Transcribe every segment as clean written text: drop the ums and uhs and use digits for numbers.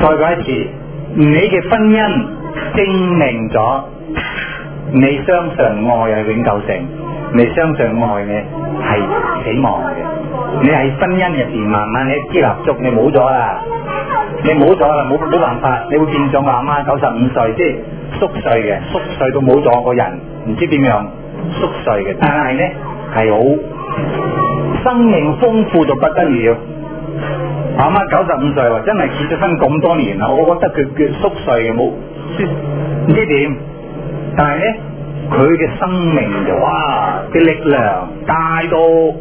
再講一次，你嘅婚姻證明咗你相信愛係永久性，你相信愛呢係死亡嘅。你喺婚姻入邊慢慢一支蠟燭，你冇咗啦，冇辦法，你會變咗我阿媽95歲，即係縮碎到冇咗個人，唔知點樣縮碎嘅。但係呢係好生命豐富到不得了。阿媽95歲喎，真係結咗婚咁多年啦，我覺得佢縮碎嘅冇唔知點，但係呢佢嘅生命就哇嘅力量大到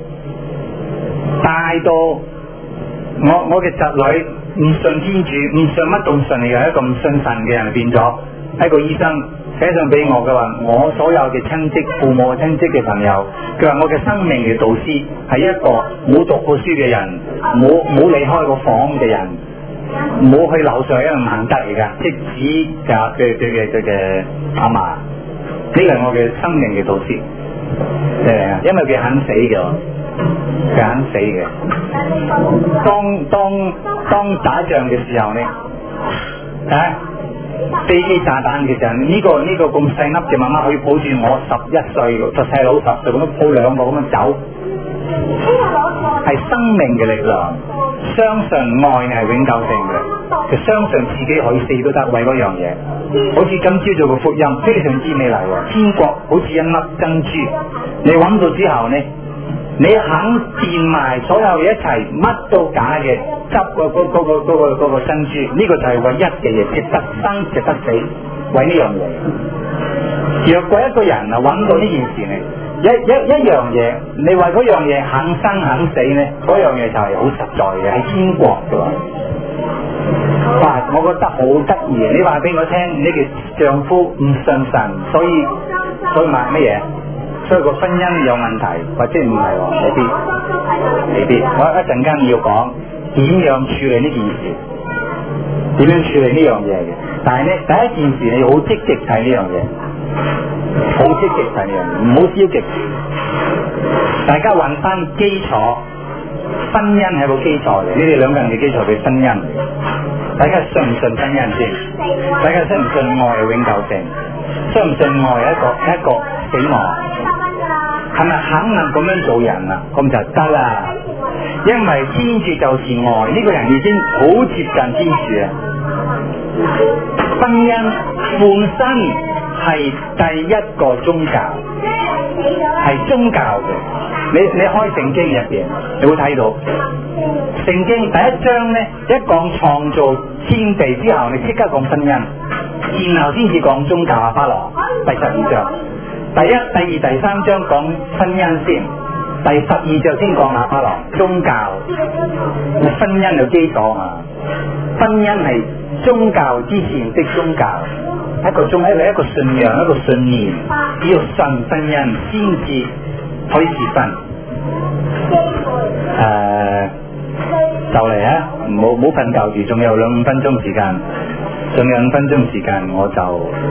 我嘅侄女唔信天主，唔信乜都唔信你嘅，一個唔信神嘅人變咗一個醫生寫上俾我嘅話，我所有嘅親戚、父母嘅親戚嘅朋友，佢話我嘅生命嘅導師係一個冇讀過書嘅人，冇離開過房嘅人，冇去樓上一樣難得嚟噶，即使佢嘅阿嫲，呢個係我嘅生命嘅導師，因為佢肯死嘅。佢肯死嘅。當打仗嘅時候呢，飛機炸彈嘅時候，呢個咁細粒嘅媽媽可以抱住我11歲個細佬10歲咁樣抱兩個咁樣走，係生命嘅力量。相信愛係永久性嘅，就相信自己可以死都得，為嗰樣嘢。好似今朝做個福音，非常之美麗喎。天國好似一粒珍珠，你揾到之後呢，你肯變埋所有嘢一齊，乜都假嘅，執嗰個珍珠，呢個就係唯一嘅嘢，值得生值得死，為呢樣嘢。若果一個人啊揾到呢件事呢，一樣嘢，你為嗰樣嘢肯生肯死呢，嗰樣嘢就係好實在嘅，喺天國嘅。哇！我覺得好得意。你話俾我聽，你嘅丈夫唔信神，所以買乜嘢？所以個婚姻有問題，或者唔係喎，未必。我一陣間要講點樣處理呢件事，點樣處理呢樣嘢嘅。但係呢，第一件事你要好積極睇呢樣嘢，好積極睇呢樣嘢，唔好消極。大家揾翻基礎，婚姻係個基礎嚟，你哋兩個人嘅基礎係婚姻。大家信唔信婚姻先？大家信唔信愛係永久性？信唔信愛係一個死亡？係咪肯能咁樣做人啊？咁就得啦。因為天主就是愛，呢個人已經好接近天主啊。婚姻本身係第一個宗教，係宗教嘅。你開聖經入邊，你會睇到聖經第一章呢，一講創造天地之後，你即刻講婚姻，然後先至講宗教阿巴郎第12章。第一、第二、第三章講婚姻先，第12章先講阿巴郎宗教。婚姻有基礎嘛？婚姻係宗教之前的宗教，一個信仰，一個信念，只要信婚姻先至可以結婚。就嚟啊！唔好瞓覺住，仲有2-5分鐘時間，我就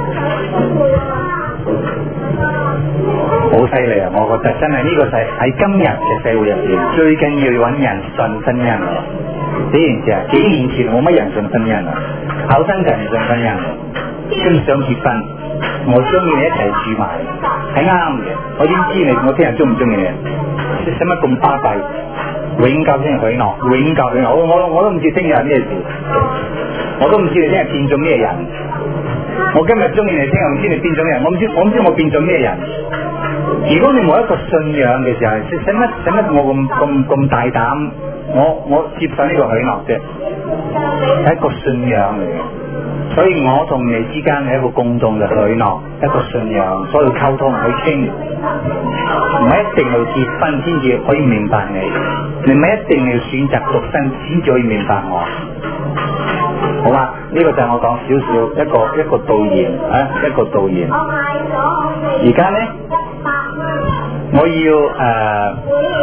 好犀利啊！我覺得真係呢個喺今日嘅社會入邊，最緊要揾人信婚姻。呢件事啊，幾年前冇乜人信婚姻啊，後生人信婚姻，都唔想結婚。我中意你一齊住埋，係啱嘅。我點知你？我聽日中唔中意你？使乜咁巴閉？永久先許諾，永久許諾。我都唔知聽日係咩事，我都唔知你聽日變咗咩人。我今日中意你，聽日唔知你變咗咩人。我唔知我變咗咩人。如果你冇一個信仰嘅時候，使乜我咁大膽？我接受呢個許諾啫，係一個信仰嚟嘅。所以我同你之間係一個共同嘅許諾，一個信仰，所以溝通去傾，唔係一定要結婚先至可以明白你，你唔係一定要選擇獨身先至可以明白我。好啦，呢個就係我講少少一個導言啊，一個導言。而家呢，我要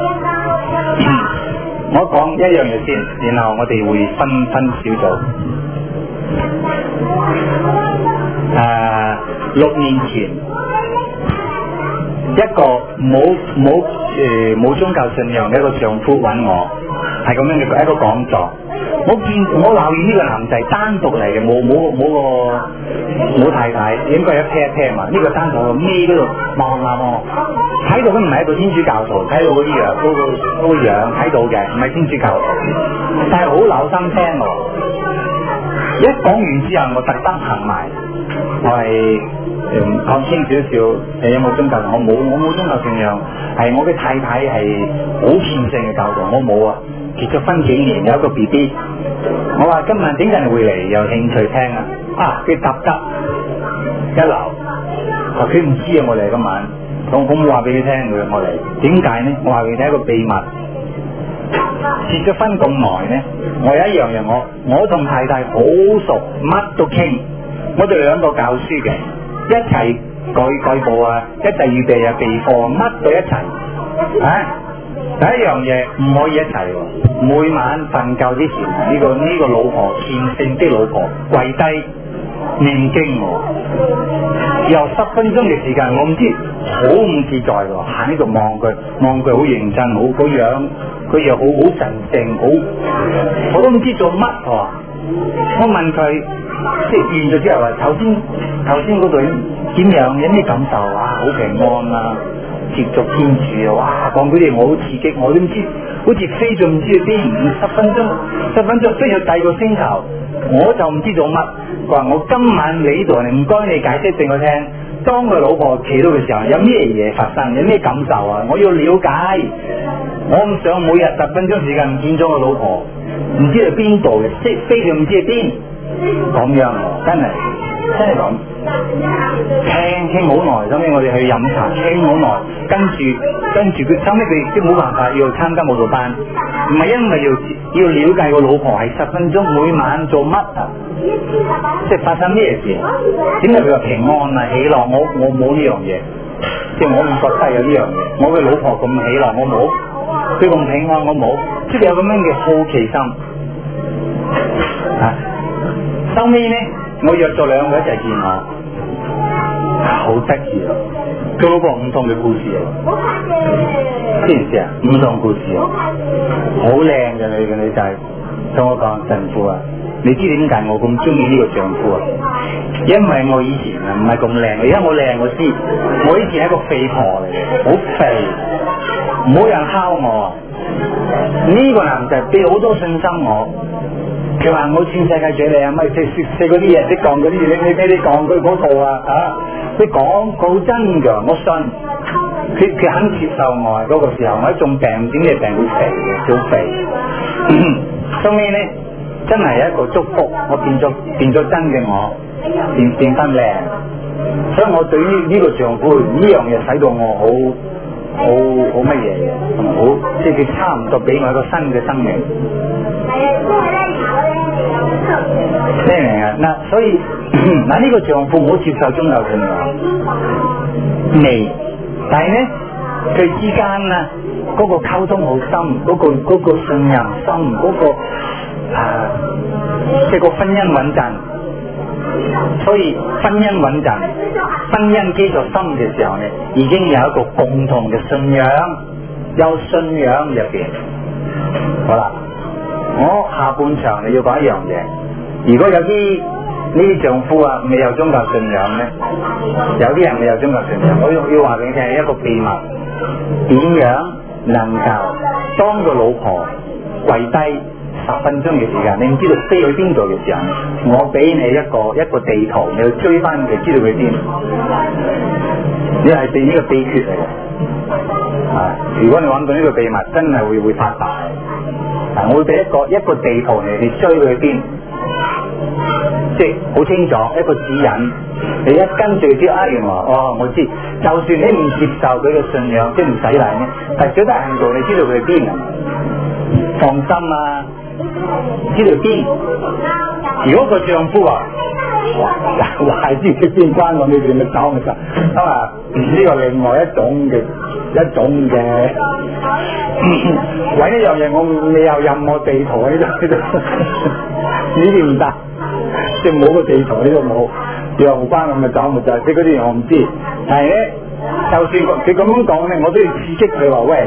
我講一樣嘢先，然後我哋會分小組。6年前，一個冇宗教信仰嘅一個丈夫揾我，係咁樣嘅一個講座。 我鬧完呢個男仔單獨嚟嘅，冇太太，應該一 pair 一 pair 嘛。呢個單獨喺尾嗰度望下望，睇到佢唔係一個天主教徒，睇到嗰啲樣嗰個樣睇到嘅，唔係天主教徒，但係好留心聽喎。一講完之後，我特登行埋，我係講清少少，你有冇宗教？我冇宗教信仰，係我嘅太太係好虔誠嘅教徒，我冇啊。結咗婚幾年，有一個 BB， 我話今晚點解會嚟，有興趣聽啊？佢答得一流，佢唔知啊，我嚟今晚，我冇話俾佢聽佢我嚟，點解呢？我話俾佢聽一個秘密。結咗婚咁耐呢，我有一樣嘢，我同太太好熟，乜都傾，我哋兩個教書嘅，一齊改簿啊，一齊預備啊備課，乜都一齊啊。第一樣嘢唔可以一齊喎，每晚瞓覺之前，呢個老婆虔誠的老婆跪低念經喎，由10分鐘嘅時間，我唔知好唔自在喎，行喺度望佢好認真，好個樣，佢又好神聖，我都唔知做乜喎。我問佢，即係完咗之後話，頭先嗰度點樣，有咩感受啊？好平安啊！接觸天主啊！哇，講嗰啲嘢我好刺激，我都唔知，好似飛咗唔知去邊，10分鐘飛去第二個星球，我就唔知做乜。佢話我今晚嚟呢度，唔該你解釋俾我聽。當佢老婆企到嘅時候，有咩嘢發生，有咩感受啊？我要了解。我唔想每日10分鐘時間唔見咗個老婆，唔知去邊度嘅，即係飛咗唔知去邊。咁樣真係咁。傾好耐，後尾我哋去飲茶，傾好耐，跟住佢後尾佢都冇辦法要參加舞蹈班，唔係因為要了解個老婆係10分鐘每晚做乜啊，即係發生咩事？點解佢話平安啊喜樂？我冇呢樣嘢，即係我唔覺得有呢樣嘢。我嘅老婆咁喜樂，我冇；佢咁平安，我冇。即係有咁樣嘅好奇心啊！後尾呢，我約咗2個一齊見我。好得意啊！佢老婆唔同嘅故事啊，知唔知啊？唔同故事啊，好靚嘅女仔，同我講神父啊，你知點解我咁中意呢個丈夫啊？因為我以前啊唔係咁靚，而家我靚我知，我以前係一個肥婆嚟嘅，好肥，冇人敲我。呢個男仔俾好多信心我。佢話我全世界最靚，咪食嗰啲嘢，識講嗰啲嘢，你講佢嗰套啊！佢講真㗎，我信。佢肯接受我嗰個時候，我一種病，點解病會肥嘅？好肥。後尾咧，真係一個祝福，我變咗真嘅我，變翻靚。所以我對於呢個丈夫呢樣嘢使到我好乜嘢嘅，同埋好即係佢差唔多俾我一個新嘅生命。咩明啊？嗱，所以嗱呢個丈夫冇接受宗教信仰，未，但係咧佢之間啊嗰個溝通好深，嗰個信任深，即係個婚姻穩陣。所以婚姻穩陣，婚姻基礎深嘅時候咧，已經有一個共同嘅信仰，有信仰入邊。好啦，我下半場你要講一樣嘢。如果有啲呢啲丈夫啊未有宗教信仰咧，有啲人未有宗教信仰，我要話俾你聽一個秘密，點樣能夠當個老婆跪低10分鐘嘅時間，你唔知道飛去邊度嘅時候，我俾你一個地圖，你去追翻佢，知道佢邊。你係俾呢個秘訣嚟嘅，啊！如果你揾到呢個秘密，真係會發達。啊！我會俾一個地圖你追佢去邊。即係好清楚一個指引，你一跟住啲原來我知，就算你唔接受佢嘅信仰，即係唔使嚟呢，但係最低限度你知道佢係邊啊，放心啊，知道邊。如果個丈夫話話知佢邊關我，你哋咪走咪得。咁啊，呢個另外一種嘅揾一樣嘢，我未有任何地圖喺度，呢啲唔得。即係冇個地圖呢度冇，又關咁咪走咪就係，即係嗰啲我唔知。但係咧，就算佢咁樣講咧，我都要刺激佢話喂，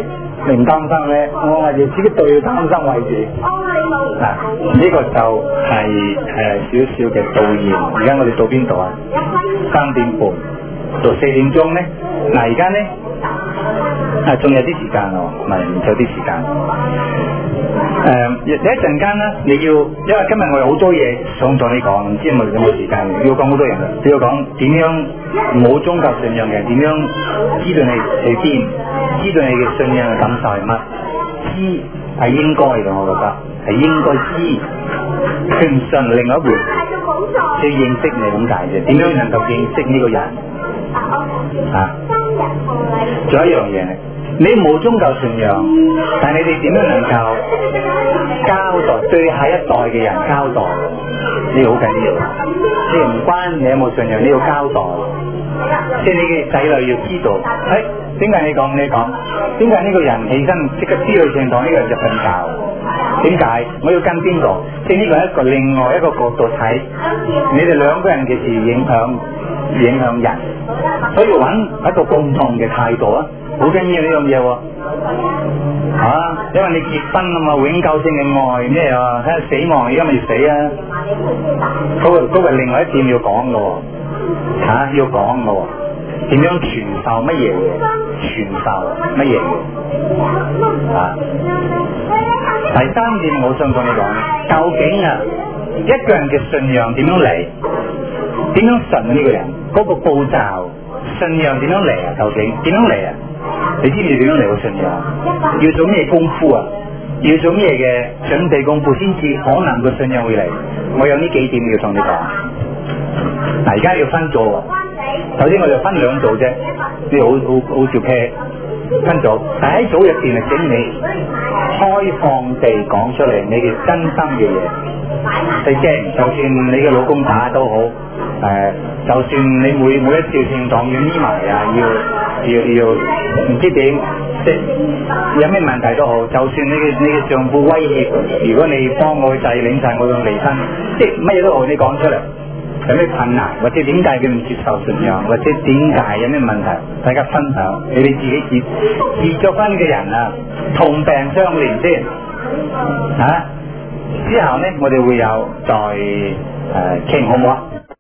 你唔擔心咧？我話要自己對擔心為主。嗱，呢個就係少少嘅導言。而家我哋到邊度啊？3點半到4點鐘咧。嗱，而家咧仲有啲時間喎，唔係唔夠啲時間。你一陣間咧，你要，因為今日我有好多嘢想同你講，唔知有冇時間？要講好多人，你要講點樣冇宗教信仰嘅，點樣知道你去邊，知道你嘅信仰嘅感受係乜？知係應該嘅，我覺得係應該知。信唔信另外一回事，要認識你咁解啫。點樣能夠認識呢個人？啊，仲有一樣嘢，你冇宗教信仰，但係你哋點樣能夠交代對下一代嘅人交代？呢個好緊要。呢個唔關你有冇信仰，你要交代。即係你嘅仔女要知道，點解你講？點解呢個人起身即刻知道聖堂，呢個人就瞓覺？點解？我要跟邊個？即係呢個係一個另外一個角度睇，你哋兩個人嘅事影響人，所以揾一個共同嘅態度啊，好緊要呢樣嘢喎。因為你結婚啊嘛，永久性嘅愛咩啊？睇下死亡而家未死啊！嗰個另外一點要講嘅喎，要講嘅喎，點樣傳授乜嘢嘢？傳授乜嘢嘢？第3點我想同你講，究竟一個人嘅信仰點樣嚟？點樣信呢個人？嗰個步驟，信仰點樣嚟啊？究竟點樣嚟啊？你知唔知點樣嚟個信仰？要做咩功夫啊？要做咩嘅準備功夫先至可能個信仰會嚟？我有呢幾點要同你講。嗱，而家要分組喎。首先我就分2組啫，呢好少 pair 分組。但喺組入邊請你開放地講出嚟你嘅真心嘅嘢。你驚，就算你嘅老公打都好，就算你每一次聖堂要匿埋啊，要唔知點，即有咩問題都好，就算你嘅丈夫威脅，如果你幫我去制領晒我嘅離婚，即係乜嘢都好，你講出嚟，有咩困難，或者點解佢唔接受信仰，或者點解有咩問題，大家分享，你哋自己結咗婚嘅人啊，同病相憐先，之後咧我哋會有再傾好唔好啊？